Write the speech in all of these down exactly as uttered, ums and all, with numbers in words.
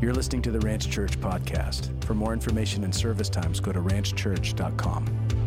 You're listening to the Ranch Church podcast. For more information and service times, go to ranch church dot com.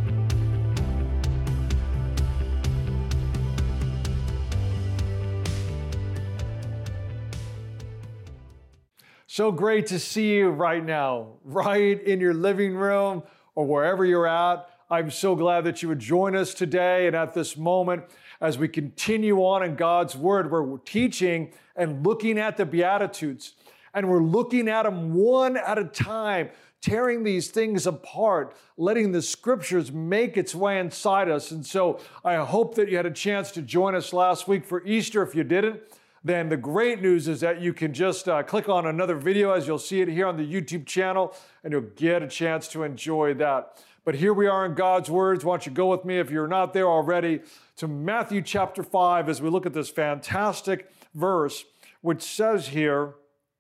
So great to see you right now, right in your living room or wherever you're at. I'm so glad that you would join us today and at this moment as we continue on in God's Word, where we're teaching and looking at the Beatitudes. And we're looking at them one at a time, tearing these things apart, letting the Scriptures make its way inside us. And so I hope that you had a chance to join us last week for Easter. If you didn't, then the great news is that you can just uh, click on another video, as you'll see it here on the YouTube channel, and you'll get a chance to enjoy that. But here we are in God's words. Why don't you go with me, if you're not there already, to Matthew chapter five, as we look at this fantastic verse, which says here,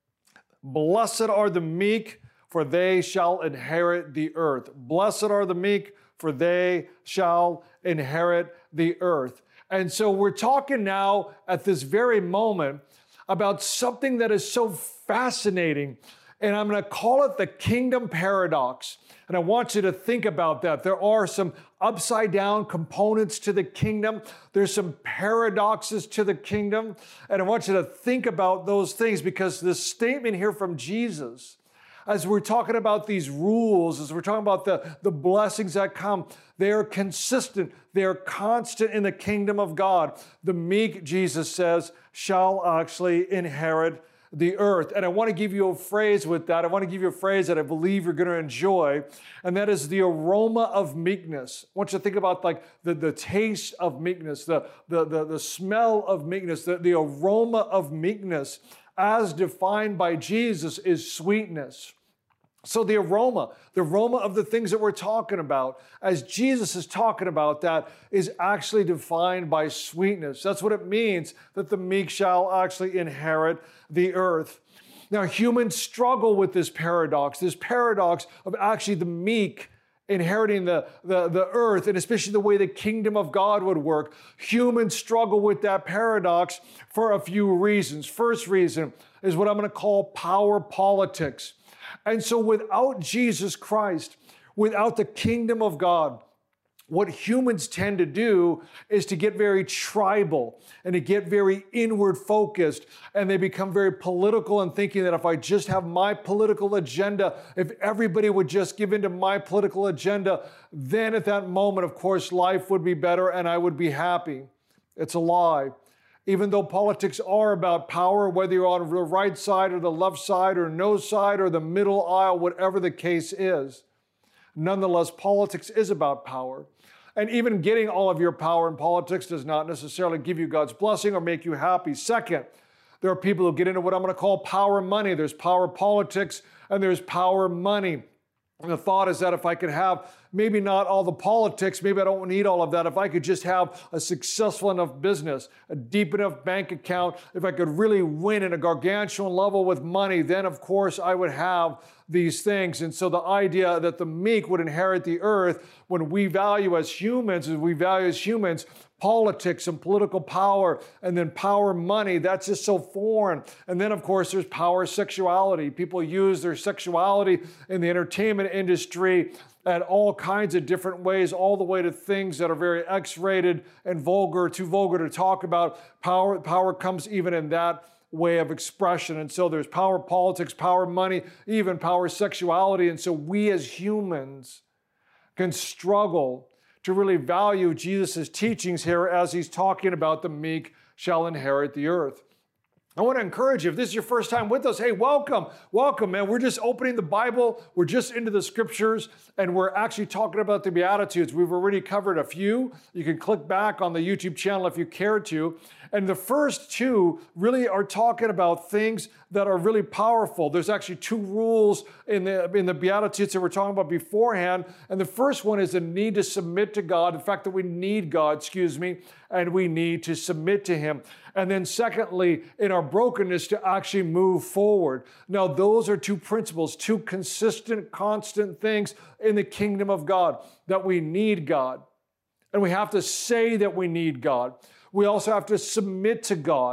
"Blessed are the meek, for they shall inherit the earth." Blessed are the meek, for they shall inherit the earth. And so we're talking now at this very moment about something that is so fascinating, and I'm going to call it the kingdom paradox. And I want you to think about that. There are some upside down components to the kingdom. There's some paradoxes to the kingdom. And I want you to think about those things, because this statement here from Jesus, as we're talking about these rules, as we're talking about the, the blessings that come, they are consistent. They are constant in the kingdom of God. The meek, Jesus says, shall actually inherit the earth. And I want to give you a phrase with that. I want to give you a phrase that I believe you're going to enjoy, and that is the aroma of meekness. I want you to think about like the, the taste of meekness, the, the, the, the smell of meekness, the, the aroma of meekness, as defined by Jesus, is sweetness. So the aroma, the aroma of the things that we're talking about, as Jesus is talking about that, is actually defined by sweetness. That's what it means that the meek shall actually inherit the earth. Now, humans struggle with this paradox, this paradox of actually the meek inheriting the, the, the earth, and especially the way the kingdom of God would work. Humans struggle with that paradox for a few reasons. First reason is what I'm going to call power politics. And so without Jesus Christ, without the kingdom of God, what humans tend to do is to get very tribal and to get very inward focused, and they become very political and thinking that if I just have my political agenda, if everybody would just give into my political agenda, then at that moment, of course, life would be better and I would be happy. It's a lie. Even though politics are about power, whether you're on the right side or the left side or no side or the middle aisle, whatever the case is, nonetheless, politics is about power. And even getting all of your power in politics does not necessarily give you God's blessing or make you happy. Second, there are people who get into what I'm going to call power money. There's power politics and there's power money. And the thought is that if I could have maybe not all the politics, maybe I don't need all of that. If I could just have a successful enough business, a deep enough bank account, if I could really win at a gargantuan level with money, then of course I would have these things. And so the idea that the meek would inherit the earth, when we value as humans, as we value as humans, politics and political power, and then power money, that's just so foreign. And then, of course, there's power sexuality. People use their sexuality in the entertainment industry at all kinds of different ways, all the way to things that are very X-rated and vulgar, too vulgar to talk about. Power, power comes even in that way of expression. And so there's power politics, power money, even power sexuality. And so we as humans can struggle to really value Jesus' teachings here as he's talking about the meek shall inherit the earth. I want to encourage you, if this is your first time with us, hey, welcome, welcome, man. We're just opening the Bible. We're just into the Scriptures, and we're actually talking about the Beatitudes. We've already covered a few. You can click back on the YouTube channel if you care to. And the first two really are talking about things that are really powerful. There's actually two rules in the, in the Beatitudes that we're talking about beforehand. And the first one is the need to submit to God, the fact that we need God, excuse me, and we need to submit to Him. And then secondly, in our brokenness, to actually move forward. Now, those are two principles, two consistent, constant things in the kingdom of God, that we need God. And we have to say that we need God. We also have to submit to God.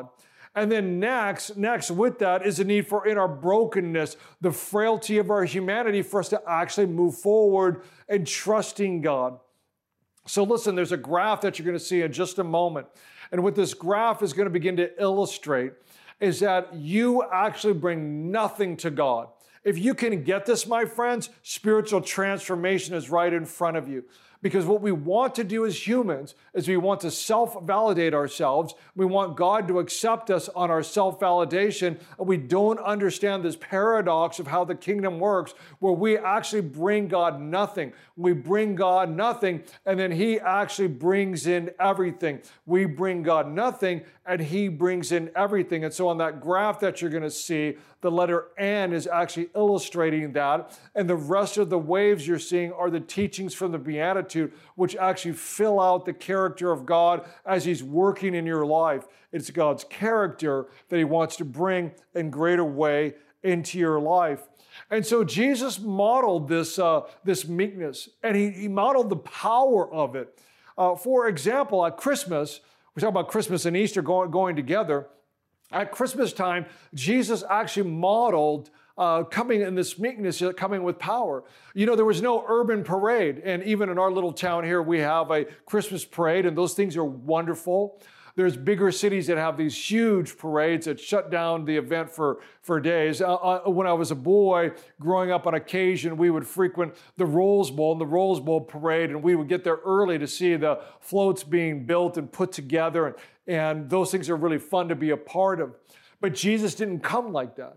And then next, next with that is the need for, in our brokenness, the frailty of our humanity, for us to actually move forward and trusting God. So listen, there's a graph that you're going to see in just a moment. And what this graph is going to begin to illustrate is that you actually bring nothing to God. If you can get this, my friends, spiritual transformation is right in front of you. Because what we want to do as humans is we want to self-validate ourselves. We want God to accept us on our self-validation. And we don't understand this paradox of how the kingdom works, where we actually bring God nothing. We bring God nothing, and then He actually brings in everything. We bring God nothing, and He brings in everything. And so on that graph that you're going to see, the letter N is actually illustrating that. And the rest of the waves you're seeing are the teachings from the Beatitude, which actually fill out the character of God as He's working in your life. It's God's character that He wants to bring in greater way into your life. And so Jesus modeled this, uh, this meekness, and he, he modeled the power of it. Uh, for example, at Christmas, we talk about Christmas and Easter going, going together. At Christmas time, Jesus actually modeled uh, coming in this meekness, coming with power. You know, there was no urban parade. And even in our little town here, we have a Christmas parade, and those things are wonderful. There's bigger cities that have these huge parades that shut down the event for, for days. Uh, uh, when I was a boy, growing up on occasion, we would frequent the Rose Bowl and the Rose Bowl parade, and we would get there early to see the floats being built and put together. And, and those things are really fun to be a part of. But Jesus didn't come like that.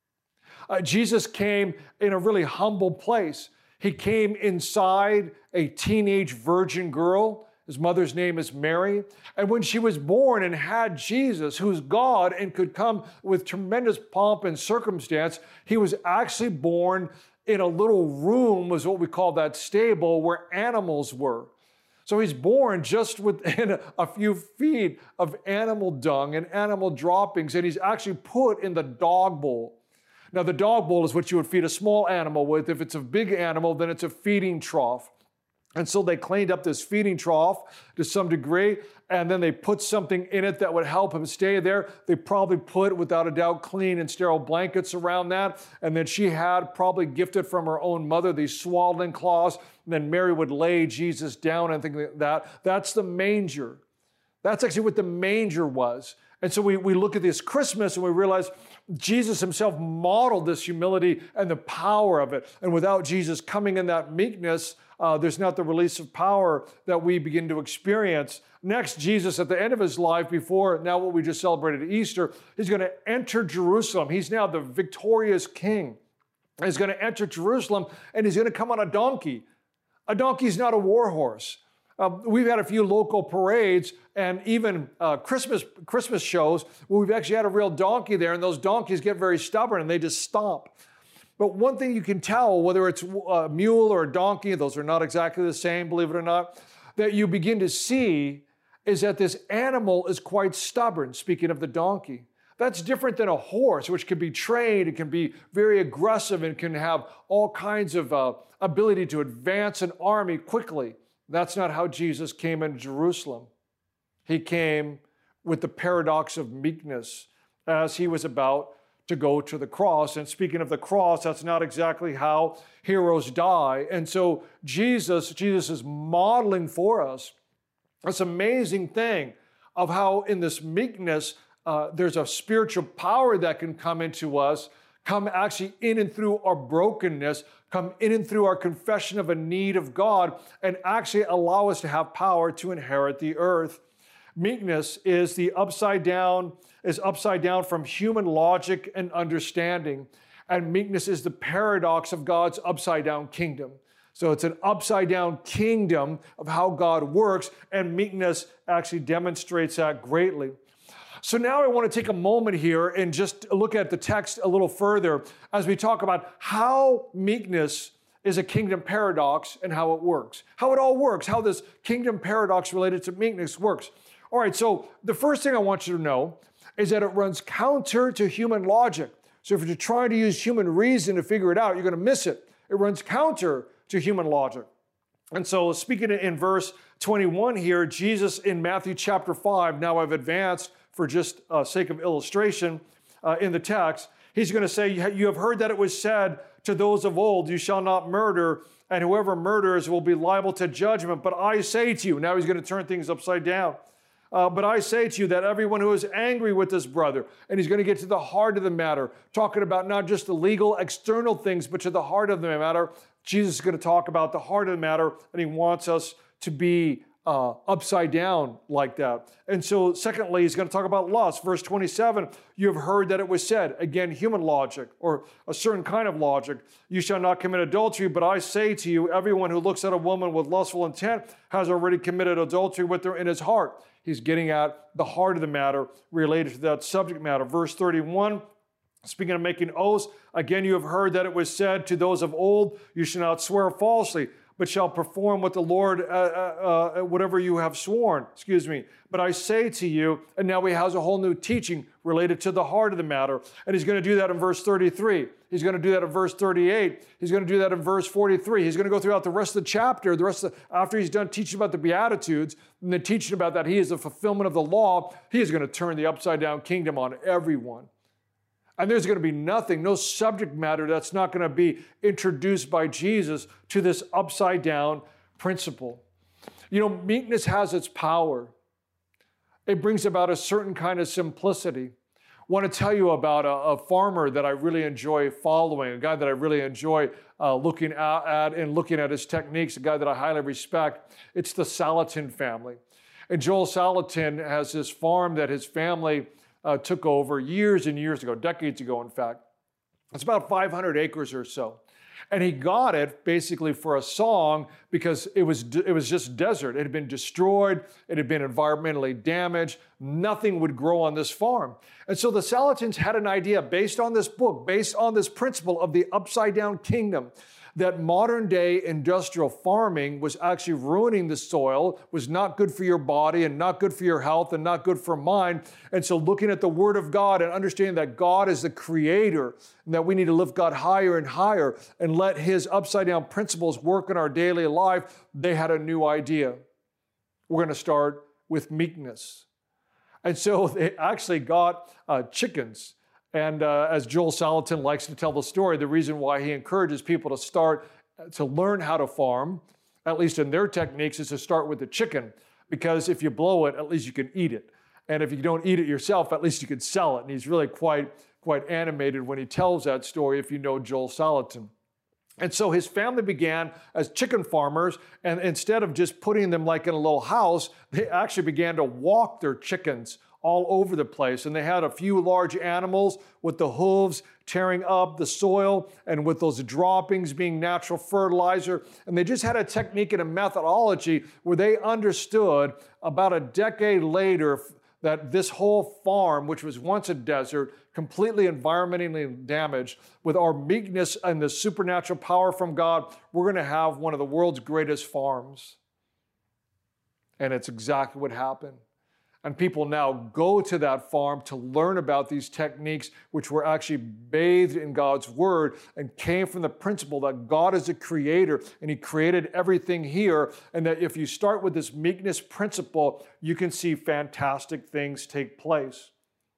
Uh, Jesus came in a really humble place. He came inside a teenage virgin girl. His mother's name is Mary. And when she was born and had Jesus, who's God and could come with tremendous pomp and circumstance, he was actually born in a little room, was what we call that stable, where animals were. So he's born just within a few feet of animal dung and animal droppings, and he's actually put in the dog bowl. Now, the dog bowl is what you would feed a small animal with. If it's a big animal, then it's a feeding trough. And so they cleaned up this feeding trough to some degree, and then they put something in it that would help him stay there. They probably put, without a doubt, clean and sterile blankets around that. And then she had, probably gifted from her own mother, these swaddling cloths. And then Mary would lay Jesus down and things like that. That's the manger. That's actually what the manger was. And so we, we look at this Christmas and we realize Jesus himself modeled this humility and the power of it. And without Jesus coming in that meekness, uh, there's not the release of power that we begin to experience. Next, Jesus, at the end of his life, before now what we just celebrated Easter, he's going to enter Jerusalem. He's now the victorious king. He's going to enter Jerusalem, and he's going to come on a donkey. A donkey is not a war horse. Uh, we've had a few local parades and even uh, Christmas Christmas shows where we've actually had a real donkey there, and those donkeys get very stubborn and they just stomp. But one thing you can tell, whether it's a mule or a donkey, those are not exactly the same, believe it or not, that you begin to see is that this animal is quite stubborn, speaking of the donkey. That's different than a horse, which can be trained, it can be very aggressive, and can have all kinds of uh, ability to advance an army quickly. That's not how Jesus came into Jerusalem. He came with the paradox of meekness as he was about to go to the cross. And speaking of the cross, that's not exactly how heroes die. And so Jesus, Jesus is modeling for us this amazing thing of how in this meekness, uh, there's a spiritual power that can come into us, come actually in and through our brokenness, come in and through our confession of a need of God, and actually allow us to have power to inherit the earth. Meekness is the upside down, is upside down from human logic and understanding. And meekness is the paradox of God's upside down kingdom. So it's an upside down kingdom of how God works, and meekness actually demonstrates that greatly. So now I want to take a moment here and just look at the text a little further as we talk about how meekness is a kingdom paradox and how it works. How it all works, how this kingdom paradox related to meekness works. All right, so the first thing I want you to know is that it runs counter to human logic. So if you're trying to use human reason to figure it out, you're going to miss it. It runs counter to human logic. And so speaking in verse twenty-one here, Jesus in Matthew chapter five, now I've advanced for just uh, sake of illustration uh, in the text. He's going to say, you have heard that it was said to those of old, you shall not murder, and whoever murders will be liable to judgment. But I say to you, now he's going to turn things upside down. Uh, but I say to you that everyone who is angry with his brother, and he's going to get to the heart of the matter, talking about not just the legal external things, but to the heart of the matter. Jesus is going to talk about the heart of the matter, and he wants us to be uh, upside down like that. And so secondly, he's going to talk about lust. Verse twenty-seven, you have heard that it was said, again, human logic or a certain kind of logic, you shall not commit adultery, but I say to you, everyone who looks at a woman with lustful intent has already committed adultery with her in his heart. He's getting at the heart of the matter related to that subject matter. Verse thirty-one, speaking of making oaths, again, you have heard that it was said to those of old, you shall not swear falsely, but shall perform what the Lord, uh, uh, uh, whatever you have sworn, excuse me. But I say to you, and now he has a whole new teaching related to the heart of the matter. And he's going to do that in verse thirty-three. He's going to do that in verse thirty-eight. He's going to do that in verse forty-three. He's going to go throughout the rest of the chapter, the rest of, after he's done teaching about the Beatitudes, and then teaching about that he is the fulfillment of the law, he is going to turn the upside down kingdom on everyone. And there's going to be nothing, no subject matter that's not going to be introduced by Jesus to this upside down principle. You know, meekness has its power. It brings about a certain kind of simplicity. I want to tell you about a, a farmer that I really enjoy following, a guy that I really enjoy uh, looking at, at and looking at his techniques, a guy that I highly respect. It's the Salatin family. And Joel Salatin has this farm that his family Uh, took over years and years ago, decades ago, in fact. It's about five hundred acres or so. And he got it basically for a song because it was, it was just desert. It had been destroyed. It had been environmentally damaged. Nothing would grow on this farm. And so the Salatins had an idea based on this book, based on this principle of the upside down kingdom, that modern day industrial farming was actually ruining the soil, was not good for your body and not good for your health and not good for mind. And so looking at the Word of God and understanding that God is the creator and that we need to lift God higher and higher and let His upside down principles work in our daily life, they had a new idea. We're going to start with meekness. And so they actually got uh, chickens. And uh, as Joel Salatin likes to tell the story, the reason why he encourages people to start to learn how to farm, at least in their techniques, is to start with the chicken. Because if you blow it, at least you can eat it. And if you don't eat it yourself, at least you can sell it. And he's really quite, quite animated when he tells that story, if you know Joel Salatin. And so his family began as chicken farmers, and instead of just putting them like in a little house, they actually began to walk their chickens all over the place. And they had a few large animals with the hooves tearing up the soil and with those droppings being natural fertilizer. And they just had a technique and a methodology where they understood about a decade later that this whole farm, which was once a desert, completely environmentally damaged, with our meekness and the supernatural power from God, we're going to have one of the world's greatest farms. And it's exactly what happened. And people now go to that farm to learn about these techniques, which were actually bathed in God's Word and came from the principle that God is a creator and He created everything here. And that if you start with this meekness principle, you can see fantastic things take place.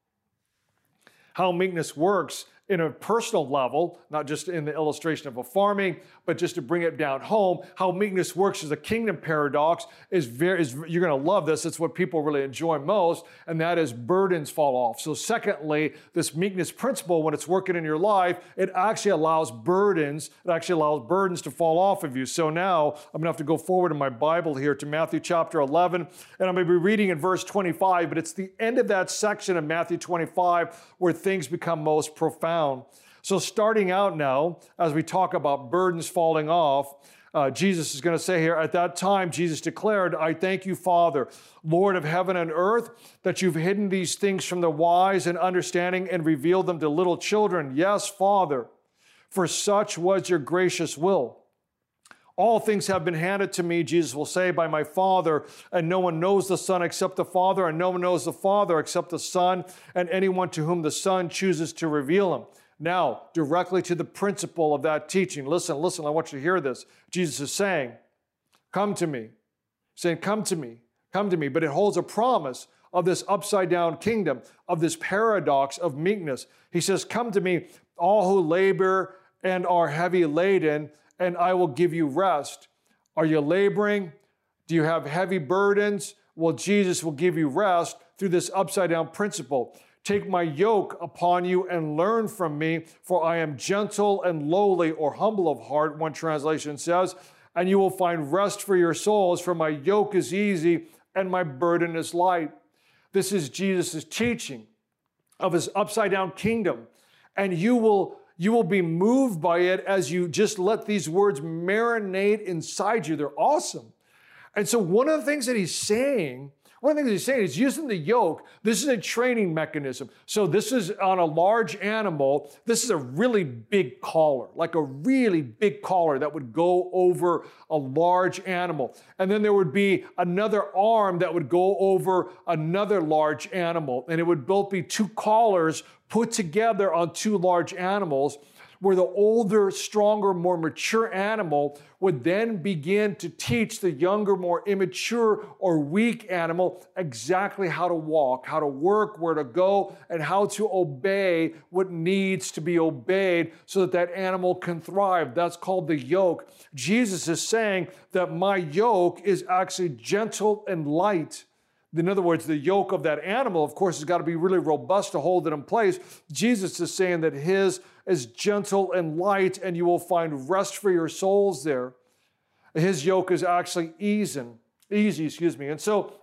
How meekness works in a personal level, not just in the illustration of a farming, but just to bring it down home, how meekness works as a kingdom paradox is very, is, you're going to love this. It's what people really enjoy most, and that is burdens fall off. So secondly, this meekness principle, when it's working in your life, it actually allows burdens, it actually allows burdens to fall off of you. So now I'm going to have to go forward in my Bible here to Matthew chapter eleven, and I'm going to be reading in verse twenty-five, but it's the end of that section of Matthew twenty-five where things become most profound. So starting out now, as we talk about burdens falling off, uh, Jesus is going to say here, at that time, Jesus declared, I thank you, Father, Lord of heaven and earth, that you've hidden these things from the wise and understanding and revealed them to little children. Yes, Father, for such was your gracious will. All things have been handed to me, Jesus will say, by my Father, and no one knows the Son except the Father, and no one knows the Father except the Son, and anyone to whom the Son chooses to reveal him. Now, directly to the principle of that teaching. Listen, listen, I want you to hear this. Jesus is saying, come to me. He's saying, come to me, come to me. But it holds a promise, of this upside down kingdom, of this paradox of meekness. He says, come to me, all who labor and are heavy laden, and I will give you rest. Are you laboring? Do you have heavy burdens? Well, Jesus will give you rest through this upside down principle. Take my yoke upon you and learn from me, for I am gentle and lowly, or humble of heart, one translation says, and you will find rest for your souls, for my yoke is easy and my burden is light. This is Jesus' teaching of his upside down kingdom. And you will, you will be moved by it as you just let these words marinate inside you. They're awesome. And so one of the things that he's saying One of the things he's saying is using the yoke. This is a training mechanism. So this is on a large animal. This is a really big collar, like a really big collar that would go over a large animal. And then there would be another arm that would go over another large animal. And it would both be two collars put together on two large animals, where the older, stronger, more mature animal would then begin to teach the younger, more immature or weak animal exactly how to walk, how to work, where to go, and how to obey what needs to be obeyed so that that animal can thrive. That's called the yoke. Jesus is saying that my yoke is actually gentle and light. In other words, the yoke of that animal, of course, has got to be really robust to hold it in place. Jesus is saying that his is gentle and light, and you will find rest for your souls there. His yoke is actually easy, easy, excuse me. And so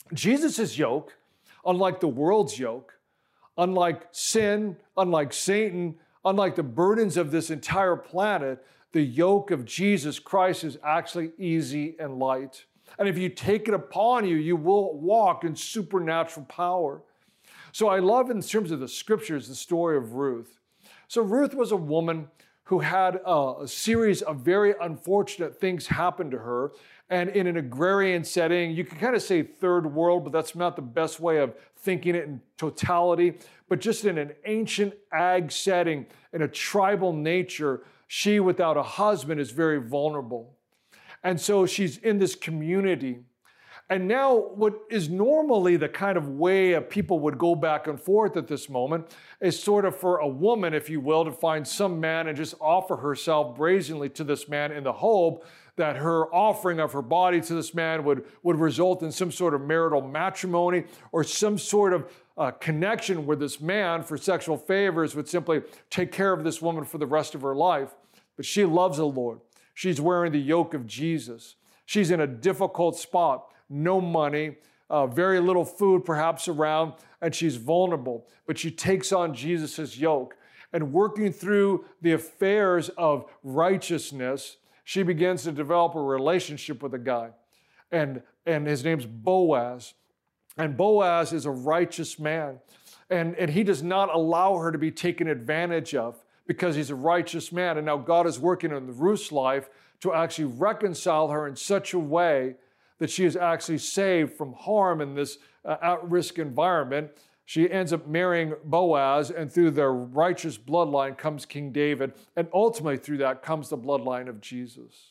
Jesus' yoke, unlike the world's yoke, unlike sin, unlike Satan, unlike the burdens of this entire planet, the yoke of Jesus Christ is actually easy and light. And if you take it upon you, you will walk in supernatural power. So I love, in terms of the scriptures, the story of Ruth. So Ruth was a woman who had a, a series of very unfortunate things happen to her. And in an agrarian setting, you can kind of say third world, but that's not the best way of thinking it in totality. But just in an ancient ag setting, in a tribal nature, she without a husband is very vulnerable. And so she's in this community. And now what is normally the kind of way of people would go back and forth at this moment is sort of for a woman, if you will, to find some man and just offer herself brazenly to this man in the hope that her offering of her body to this man would, would result in some sort of marital matrimony or some sort of uh, connection where this man, for sexual favors, would simply take care of this woman for the rest of her life. But she loves the Lord. She's wearing the yoke of Jesus. She's in a difficult spot, no money, uh, very little food perhaps around, and she's vulnerable. But she takes on Jesus' yoke. And working through the affairs of righteousness, she begins to develop a relationship with a guy. And, and his name's Boaz. And Boaz is a righteous man. And, and he does not allow her to be taken advantage of, because he's a righteous man. And now God is working in Ruth's life to actually reconcile her in such a way that she is actually saved from harm in this uh, at-risk environment. She ends up marrying Boaz, and through their righteous bloodline comes King David, and ultimately through that comes the bloodline of Jesus.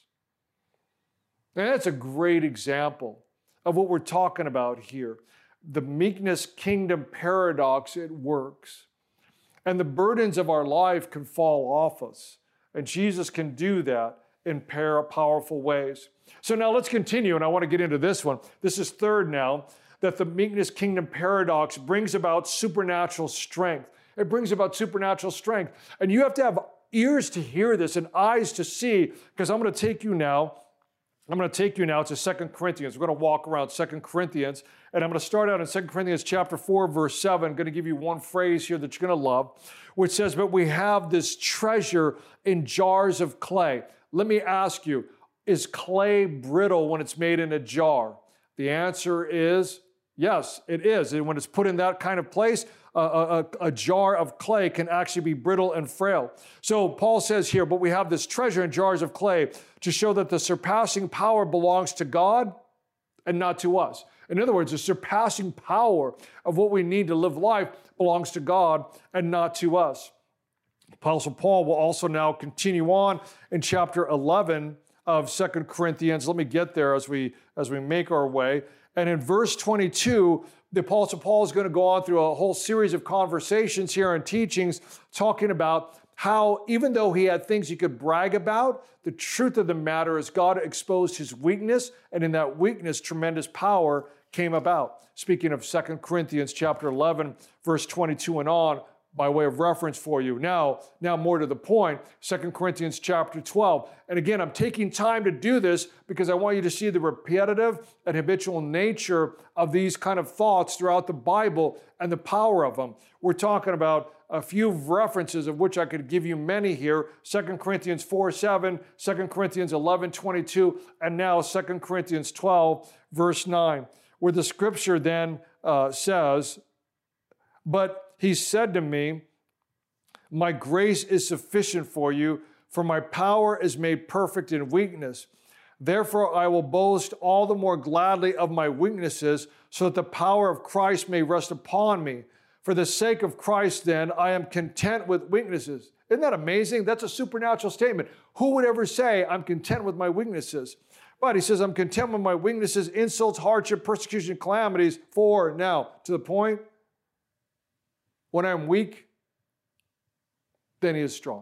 And that's a great example of what we're talking about here. The meekness kingdom paradox, it works. And the burdens of our life can fall off us. And Jesus can do that in powerful ways. So now let's continue, and I want to get into this one. This is third now, that the meekness kingdom paradox brings about supernatural strength. It brings about supernatural strength. And you have to have ears to hear this and eyes to see, because I'm going to take you now I'm going to take you now to Second Corinthians. We're going to walk around Second Corinthians, and I'm going to start out in Second Corinthians chapter four, verse seven. I'm going to give you one phrase here that you're going to love, which says, but we have this treasure in jars of clay. Let me ask you, is clay brittle when it's made in a jar? The answer is yes, it is. And when it's put in that kind of place, A, a, a jar of clay can actually be brittle and frail. So Paul says here, but we have this treasure in jars of clay to show that the surpassing power belongs to God and not to us. In other words, the surpassing power of what we need to live life belongs to God and not to us. Apostle Paul will also now continue on in chapter eleven of Second Corinthians. Let me get there as we, as we make our way. And in verse twenty-two, the Apostle Paul is going to go on through a whole series of conversations here and teachings talking about how even though he had things he could brag about, the truth of the matter is God exposed his weakness, and in that weakness, tremendous power came about. Speaking of Second Corinthians chapter eleven, verse twenty-two and on, by way of reference for you. Now, now more to the point, Second Corinthians chapter twelve. And again, I'm taking time to do this because I want you to see the repetitive and habitual nature of these kind of thoughts throughout the Bible and the power of them. We're talking about a few references of which I could give you many here. Second Corinthians four seven, Second Corinthians eleven twenty-two, and now Second Corinthians twelve, verse nine, where the scripture then uh, says, "But he said to me, my grace is sufficient for you, for my power is made perfect in weakness. Therefore, I will boast all the more gladly of my weaknesses, so that the power of Christ may rest upon me. For the sake of Christ, then, I am content with weaknesses." Isn't that amazing? That's a supernatural statement. Who would ever say, I'm content with my weaknesses? But he says, I'm content with my weaknesses, insults, hardship, persecution, calamities. For, now, to the point, when I'm weak, then he is strong.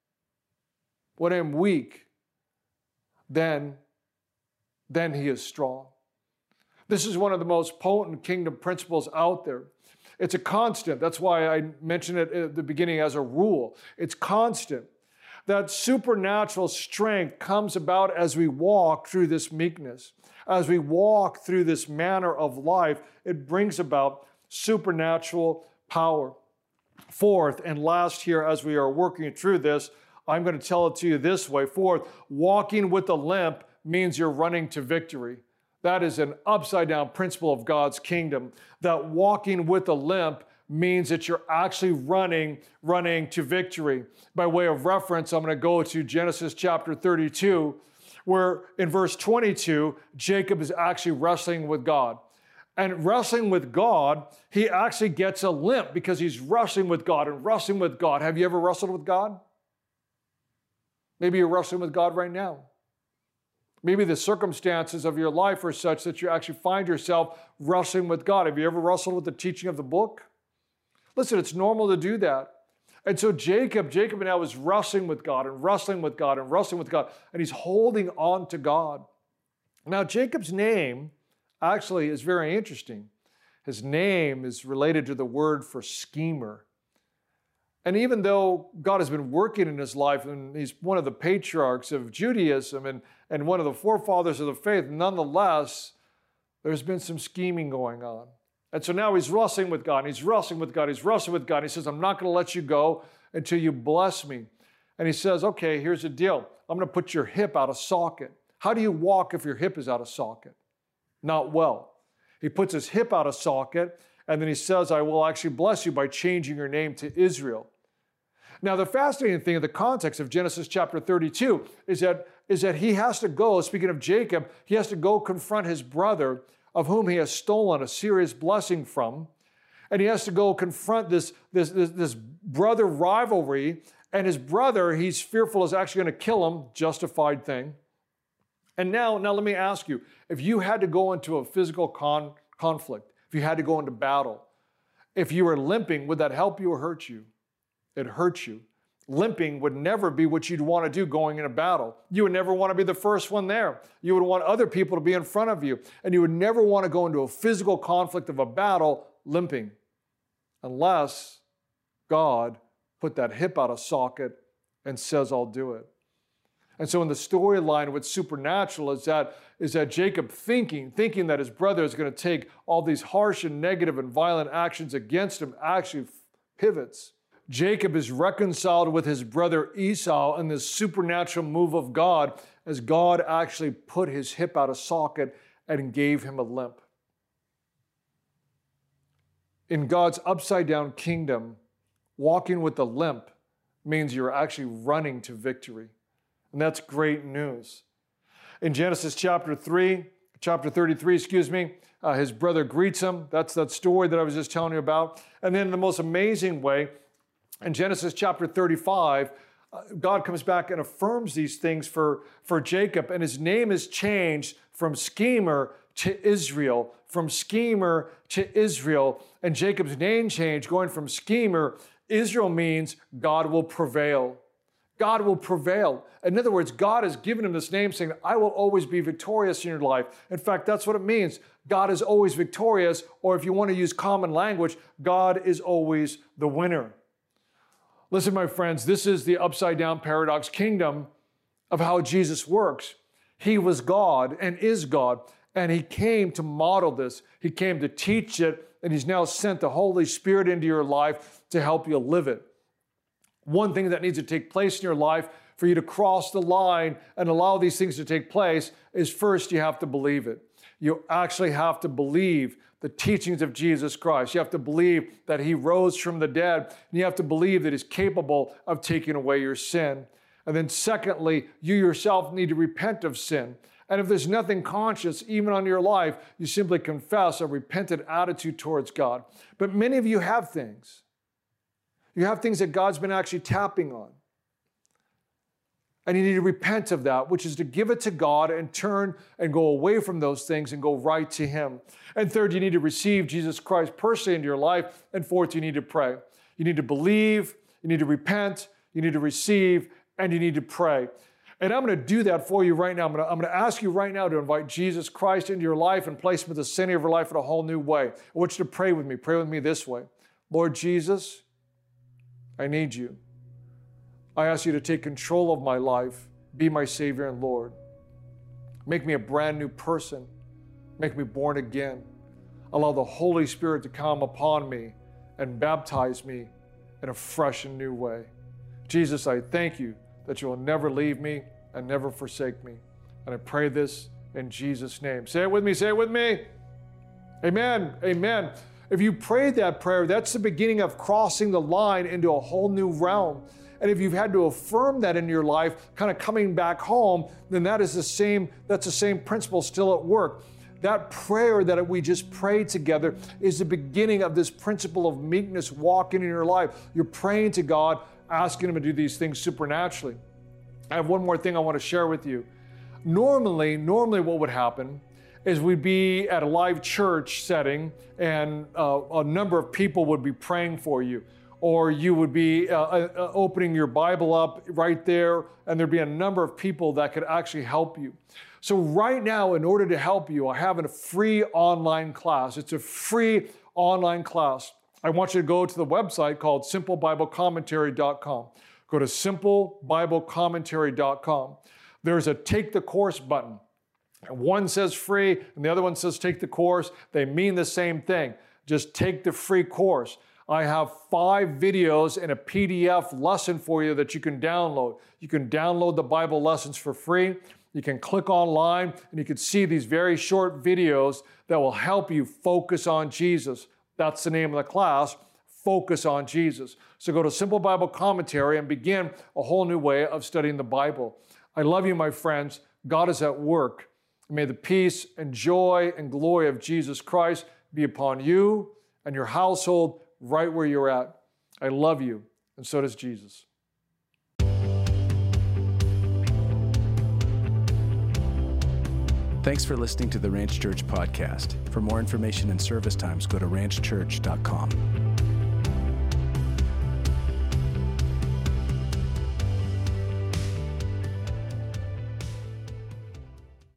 When I'm weak, then, then he is strong. This is one of the most potent kingdom principles out there. It's a constant. That's why I mentioned it at the beginning as a rule. It's constant. That supernatural strength comes about as we walk through this meekness. As we walk through this manner of life, it brings about supernatural power. Fourth and last here, as we are working through this, I'm going to tell it to you this way. Fourth, walking with a limp means you're running to victory. That is an upside down principle of God's kingdom. That walking with a limp means that you're actually running, running to victory. By way of reference, I'm going to go to Genesis chapter thirty-two, where in verse twenty-two, Jacob is actually wrestling with God. And wrestling with God, he actually gets a limp because he's wrestling with God and wrestling with God. Have you ever wrestled with God? Maybe you're wrestling with God right now. Maybe the circumstances of your life are such that you actually find yourself wrestling with God. Have you ever wrestled with the teaching of the book? Listen, it's normal to do that. And so Jacob, Jacob now is wrestling with God and wrestling with God and wrestling with God, and he's holding on to God. Now, Jacob's name actually is very interesting. His name is related to the word for schemer. And even though God has been working in his life, and he's one of the patriarchs of Judaism and, and one of the forefathers of the faith, nonetheless, there's been some scheming going on. And so now he's wrestling with God, and he's wrestling with God, he's wrestling with God. He says, I'm not going to let you go until you bless me. And he says, okay, here's the deal. I'm going to put your hip out of socket. How do you walk if your hip is out of socket? Not well. He puts his hip out of socket, and then he says, I will actually bless you by changing your name to Israel. Now, the fascinating thing in the context of Genesis chapter thirty-two is that, is that he has to go, speaking of Jacob, he has to go confront his brother, of whom he has stolen a serious blessing from. And he has to go confront this, this, this, this brother rivalry. And his brother, he's fearful, is actually going to kill him, justified thing. And now, now let me ask you, if you had to go into a physical con- conflict, if you had to go into battle, if you were limping, would that help you or hurt you? It hurts you. Limping would never be what you'd want to do going in a battle. You would never want to be the first one there. You would want other people to be in front of you. And you would never want to go into a physical conflict of a battle limping, unless God put that hip out of socket and says, I'll do it. And so in the storyline, what's supernatural is that, is that Jacob thinking, thinking that his brother is going to take all these harsh and negative and violent actions against him, actually pivots. Jacob is reconciled with his brother Esau in this supernatural move of God, as God actually put his hip out of socket and gave him a limp. In God's upside-down kingdom, walking with a limp means you're actually running to victory. And that's great news. In Genesis chapter three, chapter thirty-three, excuse me, uh, his brother greets him. That's that story that I was just telling you about. And then in the most amazing way, in Genesis chapter thirty-five, uh, God comes back and affirms these things for, for Jacob, and his name is changed from schemer to Israel, from schemer to Israel. And Jacob's name change, going from schemer, Israel means God will prevail. God will prevail. In other words, God has given him this name saying, I will always be victorious in your life. In fact, that's what it means. God is always victorious, or if you want to use common language, God is always the winner. Listen, my friends, this is the upside down paradox kingdom of how Jesus works. He was God and is God, and he came to model this. He came to teach it, and he's now sent the Holy Spirit into your life to help you live it. One thing that needs to take place in your life for you to cross the line and allow these things to take place is first you have to believe it. You actually have to believe the teachings of Jesus Christ. You have to believe that he rose from the dead, and you have to believe that he's capable of taking away your sin. And then secondly, you yourself need to repent of sin. And if there's nothing conscious, even on your life, you simply confess a repentant attitude towards God. But many of you have things. You have things that God's been actually tapping on. And you need to repent of that, which is to give it to God and turn and go away from those things and go right to him. And third, you need to receive Jesus Christ personally into your life. And fourth, you need to pray. You need to believe, you need to repent, you need to receive, and you need to pray. And I'm going to do that for you right now. I'm going to, I'm going to ask you right now to invite Jesus Christ into your life and place him at the center of your life in a whole new way. I want you to pray with me. Pray with me this way. Lord Jesus, I need you. I ask you to take control of my life. Be my Savior and Lord. Make me a brand new person. Make me born again. Allow the Holy Spirit to come upon me and baptize me in a fresh and new way. Jesus, I thank you that you will never leave me and never forsake me. And I pray this in Jesus' name. Say it with me. Say it with me. Amen. Amen. If you prayed that prayer, that's the beginning of crossing the line into a whole new realm. And if you've had to affirm that in your life, kind of coming back home, then that is the same, that's the same principle still at work. That prayer that we just prayed together is the beginning of this principle of meekness walking in your life. You're praying to God, asking him to do these things supernaturally. I have one more thing I want to share with you. Normally, normally what would happen is we'd be at a live church setting and uh, a number of people would be praying for you. Or you would be uh, uh, opening your Bible up right there, and there'd be a number of people that could actually help you. So right now, in order to help you, I have a free online class. It's a free online class. I want you to go to the website called simple bible commentary dot com. Go to simple bible commentary dot com. There's a Take the Course button. One says free, and the other one says take the course. They mean the same thing. Just take the free course. I have five videos and a P D F lesson for you that you can download. You can download the Bible lessons for free. You can click online and you can see these very short videos that will help you focus on Jesus. That's the name of the class, Focus on Jesus. So go to Simple Bible Commentary and begin a whole new way of studying the Bible. I love you, my friends. God is at work. May the peace and joy and glory of Jesus Christ be upon you and your household right where you're at. I love you, and so does Jesus. Thanks for listening to the Ranch Church podcast. For more information and service times, go to ranch church dot com.